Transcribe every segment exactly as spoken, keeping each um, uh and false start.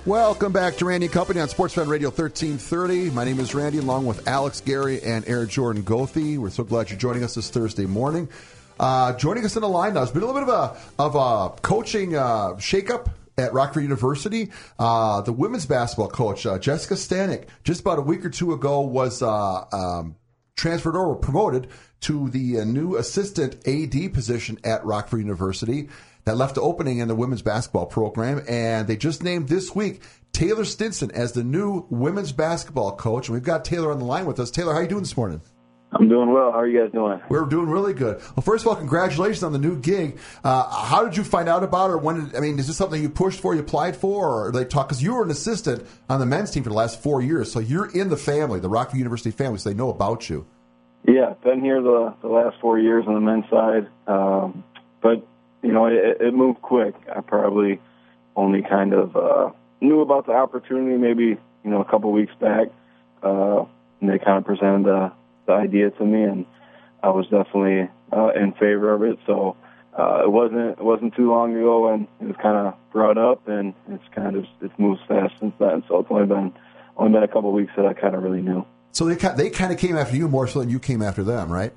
Welcome back to Randy and Company on Sports Fan Radio thirteen thirty. My name is Randy, along with Alex Gary and Eric Jordan Gothi. We're so glad you're joining us this Thursday morning. Uh, joining us in the line now, it's been a little bit of a of a coaching uh, shakeup at Rockford University. Uh, the women's basketball coach, uh, Jessica Stanek, just about a week or two ago was uh, um, transferred over, promoted to the uh, new assistant A D position at Rockford University. That left the opening in the women's basketball program, and they just named this week Taylor Stinson as the new women's basketball coach. And we've got Taylor on the line with us. Taylor, how are you doing this morning? I'm doing well. How are you guys doing? We're doing really good. Well, first of all, congratulations on the new gig. Uh, how did you find out about it? Or when did, I mean, is this something you pushed for, you applied for, or they talk? Because you were an assistant on the men's team for the last four years, so you're in the family, the Rockford University family, so they know about you. Yeah, been here the, the last four years on the men's side, um, but you know, it, it moved quick. I probably only kind of uh, knew about the opportunity maybe, you know, a couple weeks back, uh, and they kind of presented the, the idea to me, and I was definitely uh, in favor of it. So uh, it wasn't it wasn't too long ago, and it was kind of brought up, and it's kind of it's moved fast since then. So it's only been only been a couple weeks that I kind of really knew. So they they kind of came after you more so than you came after them, right?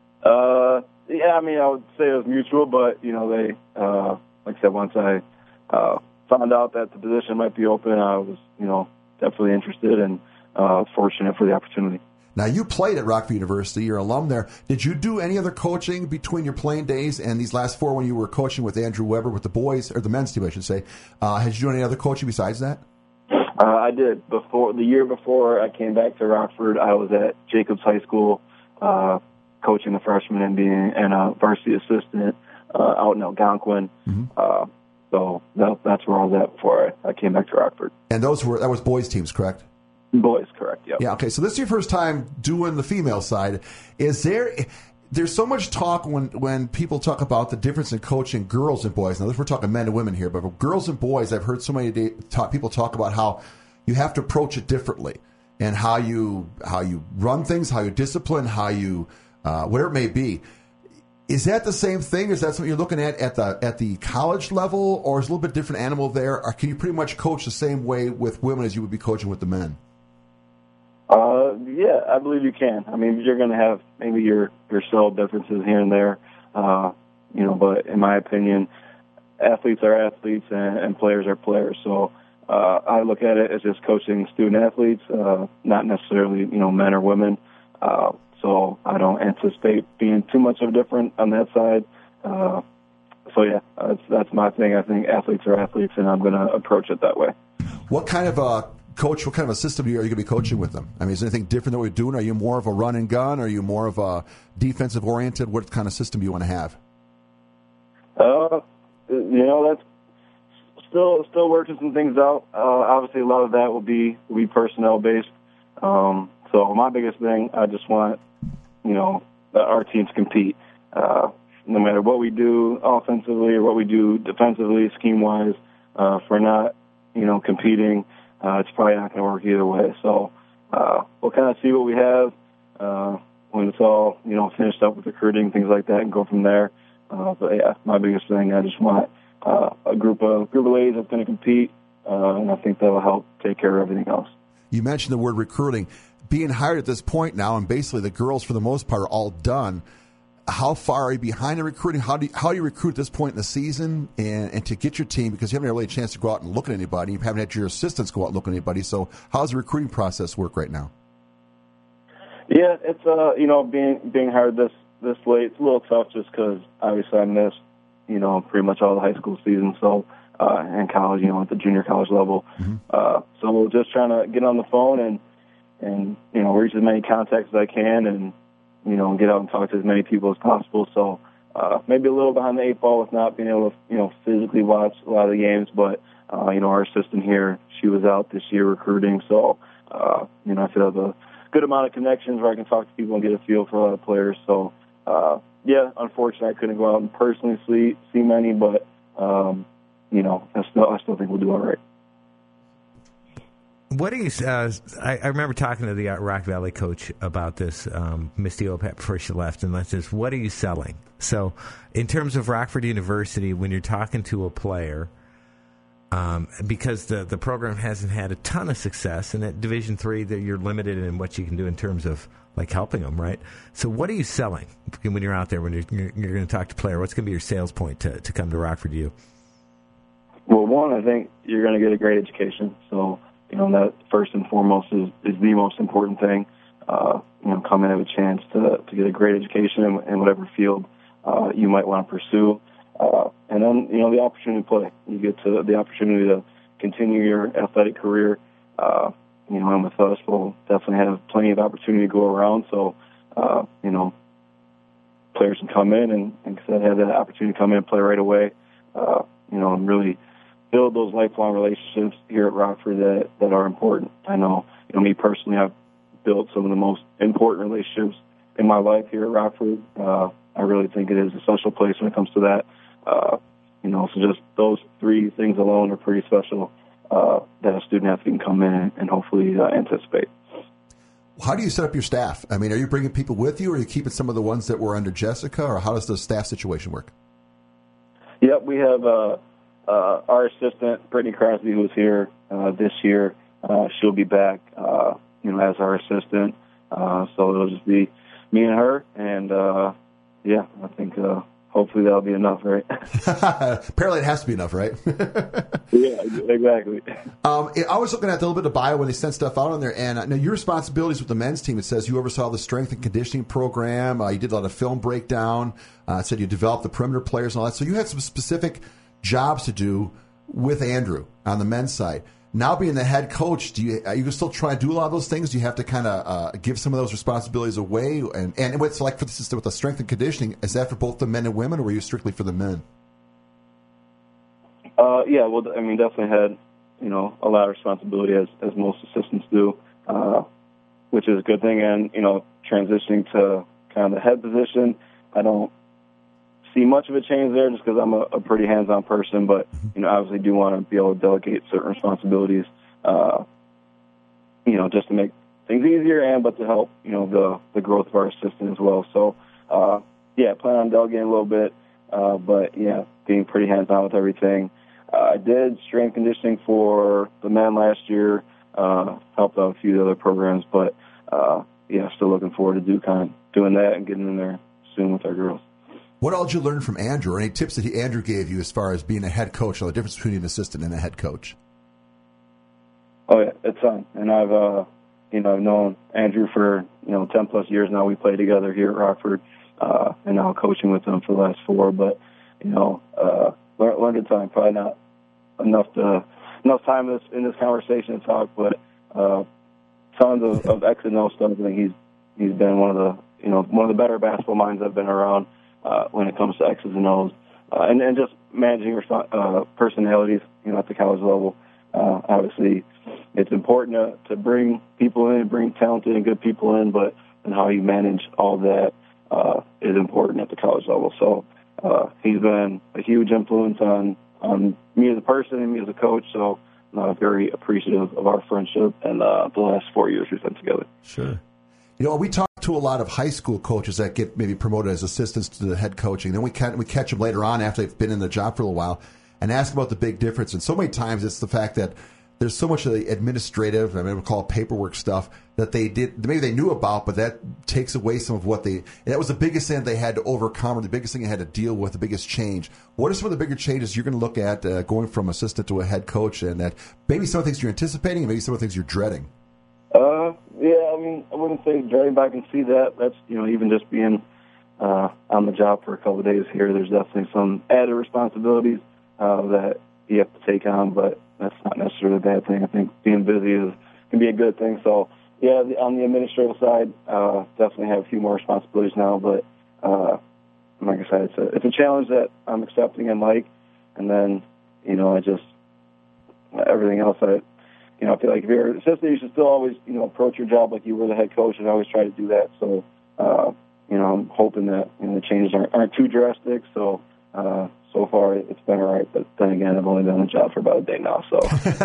Uh. Yeah, I mean, I would say it was mutual, but, you know, they, uh, like I said, once I uh, found out that the position might be open, I was, you know, definitely interested and uh, fortunate for the opportunity. Now, you played at Rockford University. You're an alum there. Did you do any other coaching between your playing days and these last four when you were coaching with Andrew Weber with the boys, or the men's team, I should say? Uh, had you done any other coaching besides that? Uh, I did. Before the year before I came back to Rockford, I was at Jacobs High School, uh coaching the freshmen and being and a varsity assistant uh, out in Algonquin. Mm-hmm. Uh, so that, that's where I was at before I, I came back to Rockford. And those were that was boys teams, correct? Boys, correct. Yeah. Yeah. Okay. So this is your first time doing the female side. Is there? There's so much talk when when people talk about the difference in coaching girls and boys. Now, we're talking men and women here, but for girls and boys, I've heard so many day, talk, people talk about how you have to approach it differently, and how you how you run things, how you discipline, how you Uh, whatever it may be. Is that the same thing? Is that something you're looking at at the at the college level, or is it a little bit different animal there? Or can you pretty much coach the same way with women as you would be coaching with the men? Uh, yeah, I believe you can. I mean, you're going to have maybe your, your subtle differences here and there, uh, you know, but in my opinion, athletes are athletes and, and players are players. So uh, I look at it as just coaching student athletes, uh, not necessarily, you know, men or women. Uh, So I don't anticipate being too much of a different on that side. Uh, so, yeah, that's, that's my thing. I think athletes are athletes, and I'm going to approach it that way. What kind of a coach, what kind of a system are you going to be coaching with them? I mean, is there anything different than what you're doing? Are you more of a run and gun? Are you more of a defensive-oriented? What kind of system do you want to have? Uh, you know, that's still still working some things out. Uh, obviously, a lot of that will be, will be personnel-based. Um, so my biggest thing, I just want you know, our teams compete. Uh, no matter what we do offensively or what we do defensively, scheme-wise, uh, if we're not, you know, competing, uh, it's probably not going to work either way. So uh, we'll kind of see what we have uh, when it's all, you know, finished up with recruiting, things like that, and go from there. Uh, but, yeah, my biggest thing, I just want uh, a group of, group of ladies that's going to compete, uh, and I think that will help take care of everything else. You mentioned the word recruiting. Being hired at this point now, and basically the girls, for the most part, are all done. How far are you behind in recruiting? How do you, how do you recruit at this point in the season and, and to get your team? Because you haven't really had a chance to go out and look at anybody. You haven't had your assistants go out and look at anybody. So how does the recruiting process work right now? Yeah, it's, uh, you know, being being hired this, this late, it's a little tough just because obviously I missed, you know, pretty much all the high school season. So, uh, and college, you know, at the junior college level. Mm-hmm. Uh, so we're just trying to get on the phone and, and, you know, reach as many contacts as I can and, you know, get out and talk to as many people as possible. So uh, maybe a little behind the eight ball with not being able to, you know, physically watch a lot of the games. But, uh, you know, our assistant here, she was out this year recruiting. So, uh, you know, I feel I have a good amount of connections where I can talk to people and get a feel for a lot of players. So, uh, yeah, unfortunately, I couldn't go out and personally see, see many, but, um, you know, I still, I still think we'll do all right. What do you? Uh, I, I remember talking to the Rock Valley coach about this, um, Misty Opap, before she left, and that's just, what are you selling? So, in terms of Rockford University, when you're talking to a player, Um, because the the program hasn't had a ton of success, and at Division three, that you're limited in what you can do in terms of like helping them, right? So, what are you selling when you're out there when you're you're, you're going to talk to a player? What's going to be your sales point to to come to Rockford U? Well, one, I think you're going to get a great education. So, you know, that first and foremost is, is the most important thing. Uh, you know, come and have a chance to to get a great education in, in whatever field uh, you might want to pursue. Uh, and then, you know, the opportunity to play. You get to the opportunity to continue your athletic career. Uh, you know, and with us, we'll definitely have plenty of opportunity to go around. So, uh, you know, players can come in and, and have that opportunity to come in and play right away. Uh, you know, and really build those lifelong relationships here at Rockford that, that are important. I know, you know, me personally, I've built some of the most important relationships in my life here at Rockford. Uh, I really think it is a special place when it comes to that. Uh, you know, so just those three things alone are pretty special uh, that a student athlete can come in and hopefully uh, anticipate. How do you set up your staff? I mean, are you bringing people with you, or are you keeping some of the ones that were under Jessica, or how does the staff situation work? Yep, we have uh, uh, our assistant, Brittany Crosby, who was here uh, this year. Uh, she'll be back, uh, you know, as our assistant. Uh, so it'll just be me and her, and uh, yeah, I think uh, hopefully that'll be enough, right? Apparently it has to be enough, right? Yeah, exactly. Um, I was looking at the little bit of bio when they sent stuff out on there, and uh, now your responsibilities with the men's team, it says you oversaw the strength and conditioning program, uh, you did a lot of film breakdown, uh, it said you developed the perimeter players and all that, so you had some specific jobs to do with Andrew on the men's side. Now being the head coach, do you are you still try to do a lot of those things? Do you have to kind of uh, give some of those responsibilities away? And and what's like for the system with the strength and conditioning? Is that for both the men and women, or were you strictly for the men? Uh, yeah, well, I mean, definitely had you know a lot of responsibility as as most assistants do, uh, which is a good thing. And you know, transitioning to kind of the head position, I don't see much of a change there just because I'm a, a pretty hands-on person, but, you know, obviously do want to be able to delegate certain responsibilities, uh, you know, just to make things easier and but to help, you know, the, the growth of our assistant as well. So, uh, yeah, plan on delegating a little bit, uh, but, yeah, being pretty hands-on with everything. Uh, I did strength conditioning for the men last year, uh, helped out a few other programs, but, uh, yeah, still looking forward to do kind of doing that and getting in there soon with our girls. What all did you learn from Andrew, or any tips that he, Andrew gave you as far as being a head coach, or the difference between an assistant and a head coach? Oh, yeah, it's fun. And I've, uh, you know, known Andrew for, you know, ten plus years now. We play together here at Rockford, uh, and now coaching with him for the last four. But, you know, uh, learned, learned a ton. Probably not enough to, enough time in this, in this conversation to talk, but, uh, tons of, of X and O stuff. I think he's, he's been one of the, you know, one of the better basketball minds I've been around. Uh, when it comes to X's and O's, uh, and, and just managing uh, personalities, you know, at the college level. Uh, obviously, it's important to, to bring people in, bring talented and good people in, but and how you manage all that uh, is important at the college level. So uh, he's been a huge influence on, on me as a person and me as a coach. So I'm uh, very appreciative of our friendship and uh, the last four years we've been together. Sure. You know, we talk to a lot of high school coaches that get maybe promoted as assistants to the head coaching. Then we catch, we catch them later on after they've been in the job for a little while and ask about the big difference. And so many times it's the fact that there's so much of the administrative, I mean, we call it paperwork stuff, that they did, maybe they knew about, but that takes away some of what they, that was the biggest thing they had to overcome, or the biggest thing they had to deal with, the biggest change. What are some of the bigger changes you're going to look at uh, going from assistant to a head coach, and that maybe some of the things you're anticipating and maybe some of the things you're dreading? Uh, yeah, I mean, I wouldn't say dreading, but I can see that. That's, you know, even just being uh, on the job for a couple of days here, there's definitely some added responsibilities uh, that you have to take on, but that's not necessarily a bad thing. I think being busy is can be a good thing. So, yeah, the, on the administrative side, uh, definitely have a few more responsibilities now, but uh, like I said, it's a, it's a challenge that I'm accepting and like, and then, you know, I just, everything else I You know, I feel like if you're an assistant, you should still always, you know, approach your job like you were the head coach, and I always try to do that. So, uh, you know, I'm hoping that, you know, the changes aren't, aren't too drastic. So, uh, so far it's been all right. But then again, I've only been on the job for about a day now. So,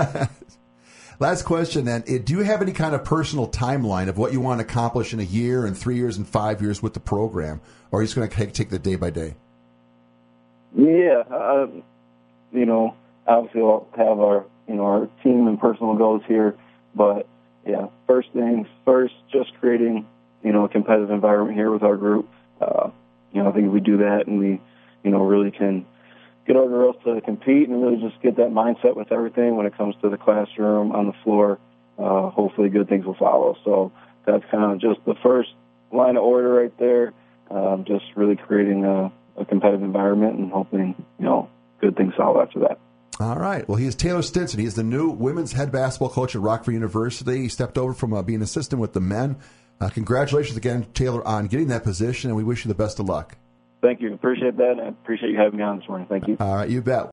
last question then: do you have any kind of personal timeline of what you want to accomplish in a year, and three years, and five years with the program, or are you just going to take the day by day? Yeah, uh, you know. obviously we'll have our, you know, our team and personal goals here, but yeah, first things first, just creating, you know, a competitive environment here with our group. Uh, you know, I think if we do that and we, you know, really can get our girls to compete and really just get that mindset with everything when it comes to the classroom, on the floor, uh, hopefully good things will follow. So that's kind of just the first line of order right there, um, just really creating a, a competitive environment and hoping, you know, good things follow after that. All right. Well, he is Taylor Stinson. He is the new women's head basketball coach at Rockford University. He stepped over from uh, being an assistant with the men. Uh, congratulations again, Taylor, on getting that position, and we wish you the best of luck. Thank you. Appreciate that. I appreciate you having me on this morning. Thank you. All right. You bet.